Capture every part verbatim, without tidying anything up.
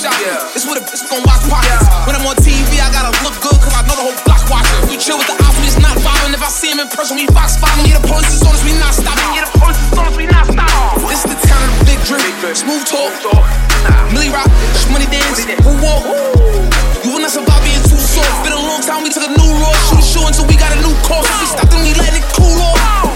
shop. Yeah. It's what a bitch gon' watch pockets. Yeah. When I'm on T V, I gotta look good, cause I know the whole block watching. We chill with the ops, we just not vibing. If I see him in person, we box fighting. Yeah, the police is on us, we not stopping. Yeah, the police is on us, we not stopping. This is the town of the big drip. Smooth talk, Millie Rock, Money Dance, who walk? You will not survive being too soft. Been a long time, we took a new road. Shoot a show until we got a new course. If we stop, then we letting it cool off.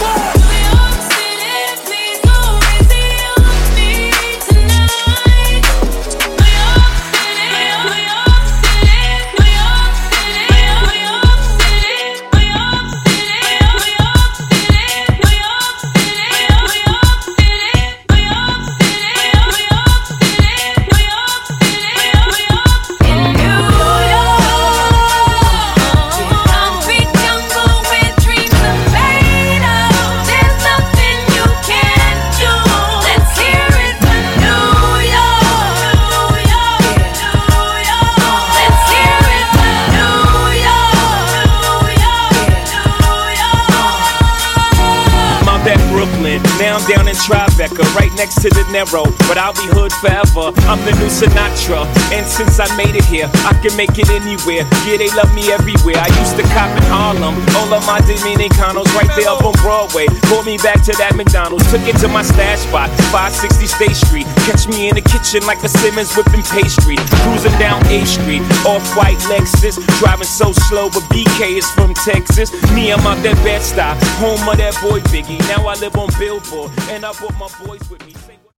Now I'm down in Tribeca, right next to the Narrow, but I'll be hood forever. I'm the new Sinatra, and since I made it here, I can make it anywhere. Yeah, they love me everywhere. I used to cop in Harlem, all of my Dominicanos right there up on Broadway. Pulled me back to that McDonald's, took it to my stash spot, five sixty State Street. Catch me in the kitchen like a Simmons whipping pastry. Cruising down eighth Street, off-white Lexus, driving so slow, but B K is from Texas. Me, I'm out that Bed-Stuy, home of that boy Biggie. Now I live on Billboard, and I brought my boys with me.